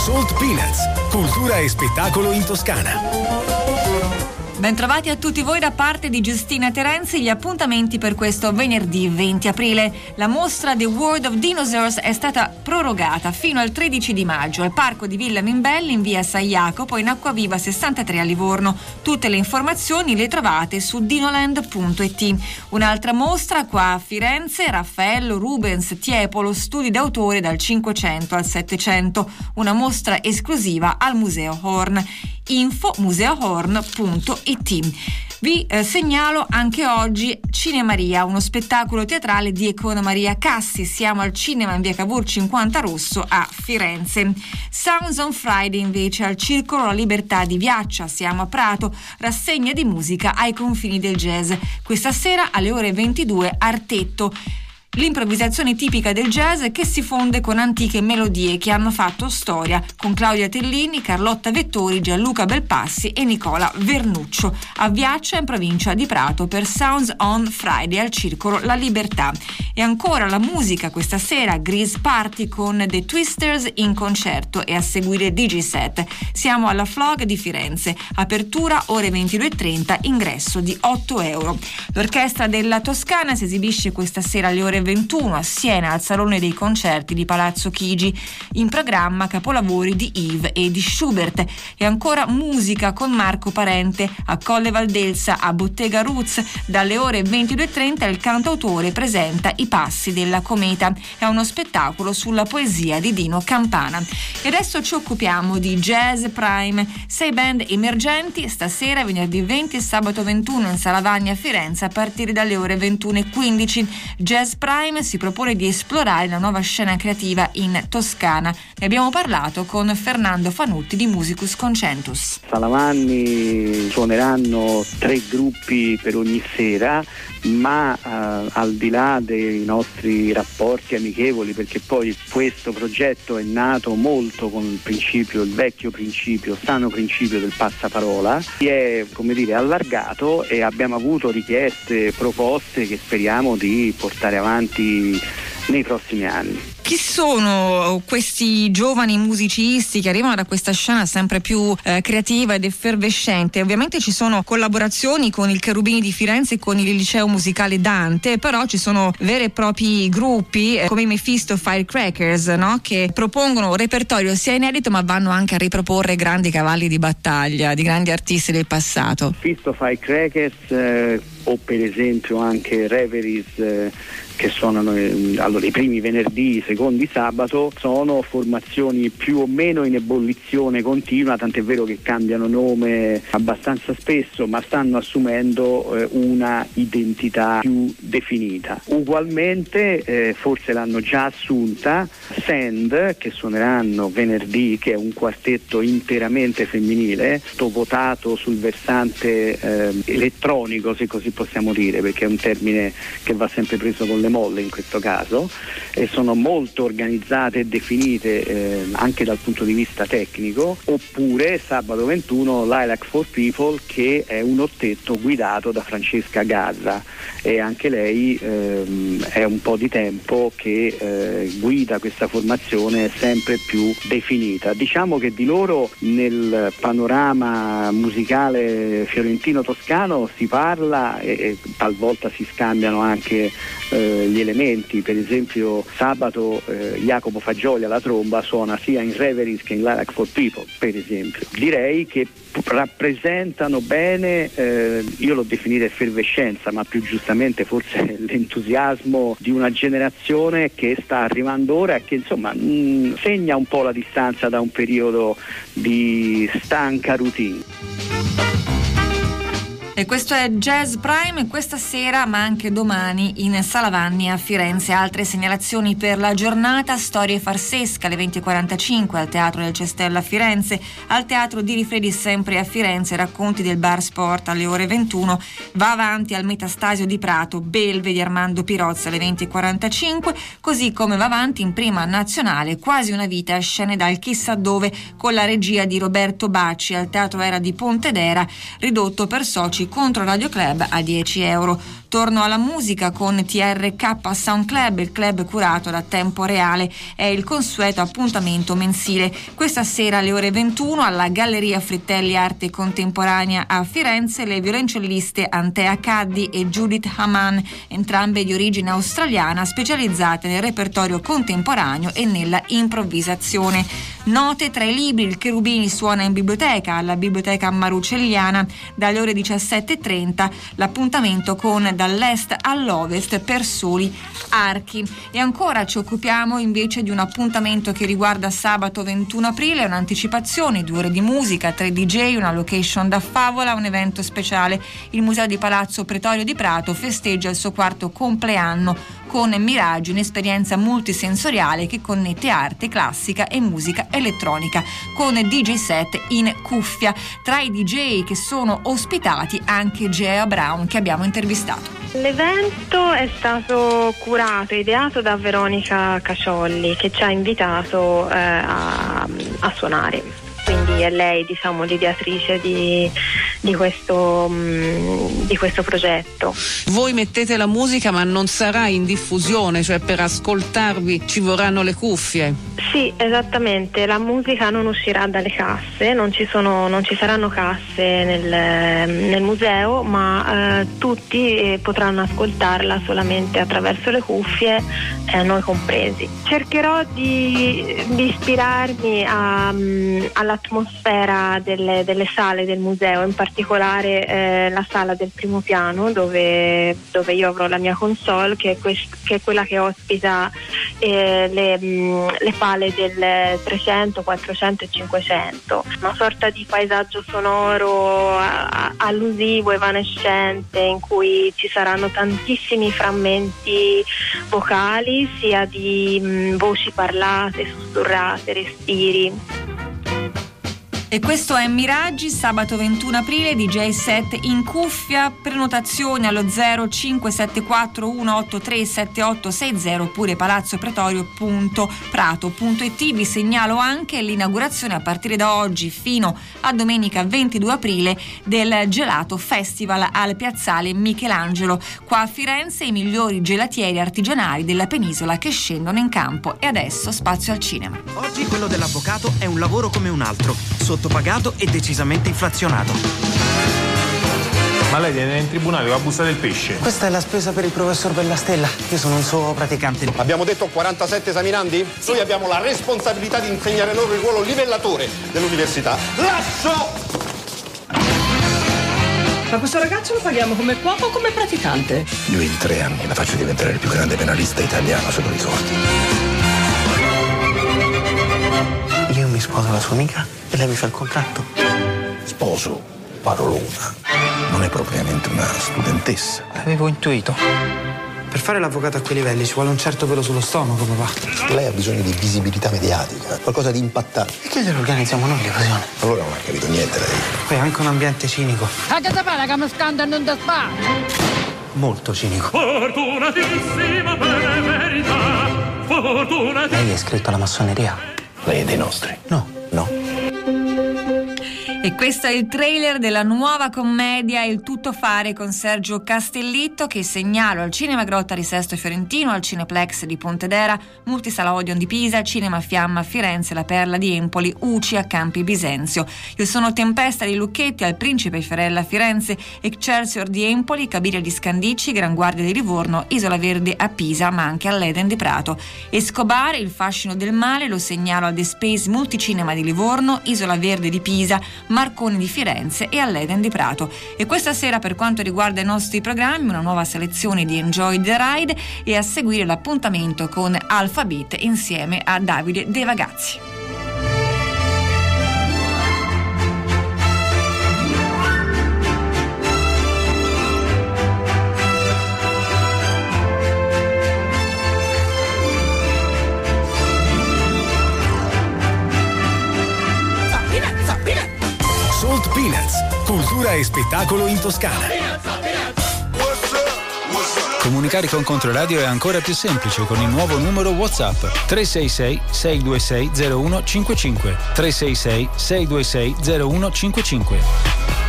Salt Peanuts, cultura e spettacolo in Toscana. Bentrovati a tutti voi da parte di Giustina Terenzi. Gli appuntamenti per questo venerdì 20 aprile. La mostra The World of Dinosaurs è stata prorogata fino al 13 di maggio al Parco di Villa Mimbelli in via San Jacopo in Acquaviva 63 a Livorno. Tutte le informazioni le trovate su dinoland.it. Un'altra mostra qua a Firenze, Raffaello, Rubens, Tiepolo, studi d'autore dal 500 al 700. Una mostra esclusiva al Museo Horn. Info museohorn.it. Vi segnalo anche oggi Cinemaria, uno spettacolo teatrale di Econa Maria Cassi. Siamo al cinema in via Cavour 50 Rosso a Firenze. Sounds on Friday invece al Circolo La Libertà di Viaccia, siamo a Prato, rassegna di musica ai confini del jazz. Questa sera alle ore 22 Artetto. L'improvvisazione tipica del jazz che si fonde con antiche melodie che hanno fatto storia, con Claudia Tellini, Carlotta Vettori, Gianluca Belpassi e Nicola Vernuccio. A Viaccia in provincia di Prato per Sounds on Friday al Circolo La Libertà. E ancora la musica questa sera, Grease Party con The Twisters in concerto e a seguire Digiset. Siamo alla Flog di Firenze, apertura ore 22.30, ingresso di €8. L'orchestra della Toscana si esibisce questa sera alle ore 21 a Siena al Salone dei Concerti di Palazzo Chigi. In programma capolavori di Yves e di Schubert. E ancora musica con Marco Parente a Colle Valdelsa a Bottega Roots. Dalle ore 22.30 il cantautore presenta I passi della cometa. È uno spettacolo sulla poesia di Dino Campana. E adesso ci occupiamo di Jazz Prime. 6 band emergenti stasera, venerdì 20 e sabato 21 in Sala Vanni a Firenze a partire dalle ore 21.15. Jazz Prime si propone di esplorare la nuova scena creativa in Toscana. Ne abbiamo parlato con Fernando Fanutti di Musicus Concentus. Sala Vanni suoneranno 3 gruppi per ogni sera, ma al di là dei nostri rapporti amichevoli, perché poi questo progetto è nato molto con il vecchio principio, sano principio del passaparola, si è allargato e abbiamo avuto richieste, proposte che speriamo di portare avanti nei prossimi anni. Chi sono questi giovani musicisti che arrivano da questa scena sempre più creativa ed effervescente? Ovviamente ci sono collaborazioni con il Cherubini di Firenze e con il Liceo Musicale Dante, però ci sono veri e propri gruppi come i Mephisto Firecrackers, no? Che propongono un repertorio sia inedito ma vanno anche a riproporre grandi cavalli di battaglia di grandi artisti del passato. Mephisto Firecrackers o per esempio anche Reveries che suonano i primi venerdì, i secondi sabato, sono formazioni più o meno in ebollizione continua, tant'è vero che cambiano nome abbastanza spesso, ma stanno assumendo una identità più definita. Ugualmente, forse l'hanno già assunta, Sand, che suoneranno venerdì, che è un quartetto interamente femminile, votato sul versante elettronico, se così possiamo dire, perché è un termine che va sempre preso con le molle in questo caso, e sono molto organizzate e definite anche dal punto di vista tecnico. Oppure sabato 21 Lilac for People, che è un ottetto guidato da Francesca Gazza, e anche lei è un po' di tempo che guida questa formazione sempre più definita. Diciamo che di loro nel panorama musicale fiorentino-toscano si parla e talvolta si scambiano anche gli elementi. Per esempio sabato Jacopo Fagioli alla tromba suona sia in Reveries che in Lilac for People, per esempio. Direi che rappresentano bene, io l'ho definita effervescenza, ma più giustamente forse l'entusiasmo di una generazione che sta arrivando ora e che insomma segna un po' la distanza da un periodo di stanca routine. E questo è Jazz Prime questa sera, ma anche domani in Sala Vanni a Firenze. Altre segnalazioni per la giornata: Storie Farsesca alle 20.45 al Teatro del Cestello a Firenze, al Teatro di Rifredi sempre a Firenze, Racconti del Bar Sport alle ore 21. Va avanti al Metastasio di Prato, Belve di Armando Pirozza alle 20.45, così come va avanti in Prima Nazionale Quasi una vita, scene dal chissà dove, con la regia di Roberto Bacci al Teatro Era di Pontedera, ridotto per soci contro Radio Club a €10. Torno alla musica con TRK Sound Club, il club curato da Tempo Reale. È il consueto appuntamento mensile. Questa sera alle ore 21 alla Galleria Frittelli Arte Contemporanea a Firenze le violoncelliste Antea Caddi e Judith Haman, entrambe di origine australiana, specializzate nel repertorio contemporaneo e nella improvvisazione. Note tra i libri: il Cherubini suona in biblioteca alla Biblioteca Marucelliana dalle ore 17:30, l'appuntamento con Dall'Est all'Ovest per soli archi. E ancora ci occupiamo invece di un appuntamento che riguarda sabato 21 aprile, un'anticipazione, 2 ore di musica, 3 DJ, una location da favola, un evento speciale. Il Museo di Palazzo Pretorio di Prato festeggia il suo 4° compleanno con Miraggi, un'esperienza multisensoriale che connette arte classica e musica elettronica con DJ set in cuffia. Tra i DJ che sono ospitati anche Gea Brown, che abbiamo intervistato. L'evento è stato curato e ideato da Veronica Caciolli, che ci ha invitato a suonare. Quindi è lei, diciamo, l'ideatrice di questo progetto. Voi mettete la musica, ma non sarà in diffusione, cioè per ascoltarvi ci vorranno le cuffie? Sì, esattamente, la musica non uscirà dalle casse, non ci saranno casse nel museo, ma tutti potranno ascoltarla solamente attraverso le cuffie, noi compresi. Cercherò di ispirarmi all'atmosfera delle sale del museo, in particolare la sala del primo piano dove io avrò la mia console, che è quella che ospita le pale del 300, 400 e 500, una sorta di paesaggio sonoro allusivo, evanescente, in cui ci saranno tantissimi frammenti vocali, sia di voci parlate, sussurrate, respiri. E questo è Miraggi, sabato 21 aprile, DJ set in cuffia. Prenotazioni allo 0574 183 7860 oppure palazzopretorio.prato.it. Vi segnalo anche l'inaugurazione a partire da oggi fino a domenica 22 aprile del Gelato Festival al Piazzale Michelangelo. Qua a Firenze i migliori gelatieri artigianali della penisola che scendono in campo. E adesso spazio al cinema. Oggi quello dell'avvocato è un lavoro come un altro, sottopagato e decisamente inflazionato. Ma lei viene in tribunale con la busta del pesce? Questa è la spesa per il professor Bellastella. Io sono un suo praticante. Abbiamo detto 47 esaminandi? Sì. Noi abbiamo la responsabilità di insegnare loro il ruolo livellatore dell'università. Lascio! Ma questo ragazzo lo paghiamo come cuoco o come praticante? Io in 3 anni la faccio diventare il più grande penalista italiano, se lo ricordi. Io mi sposo la sua amica e lei mi fa il contratto. Sposo, parolona. Non è propriamente una studentessa. Avevo intuito. Per fare l'avvocato a quei livelli ci vuole un certo pelo sullo stomaco, papà. Lei ha bisogno di visibilità mediatica, qualcosa di impattante. E che glielo organizziamo noi l'evasione? Allora non ha capito niente lei. Poi è anche un ambiente cinico. A che sapere che mi scandano non da spa? Molto cinico. Fortunatissima per verità. Fortunatissima. Lei è iscritto alla massoneria? Lei è dei nostri? No. E questo è il trailer della nuova commedia Il tutto fare con Sergio Castellitto, che segnalo al Cinema Grotta di Sesto Fiorentino, al Cineplex di Pontedera, Multisala Odeon di Pisa, Cinema Fiamma a Firenze, La Perla di Empoli, UCI a Campi Bisenzio. Io sono Tempesta di Lucchetti al Principe Fiorella a Firenze, Excelsior di Empoli, Cabiria di Scandicci, Gran Guardia di Livorno, Isola Verde a Pisa, ma anche all'Eden di Prato. Escobar, Il fascino del male, lo segnalo al The Space Multicinema di Livorno, Isola Verde di Pisa, Marconi di Firenze e all'Eden di Prato. E questa sera, per quanto riguarda i nostri programmi, una nuova selezione di Enjoy the Ride e a seguire l'appuntamento con Alphabet insieme a Davide De Vagazzi. Salt Peanuts, cultura e spettacolo in Toscana. Comunicare con Controradio è ancora più semplice con il nuovo numero WhatsApp 366 626 0155 366 626 0155.